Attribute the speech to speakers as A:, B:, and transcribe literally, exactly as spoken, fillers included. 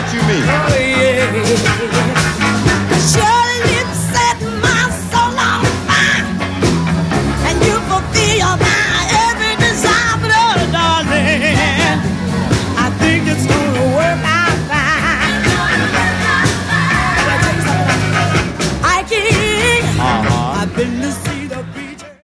A: what you mean?
B: Oh, yeah. Your lips set my soul on fire, and you fulfill my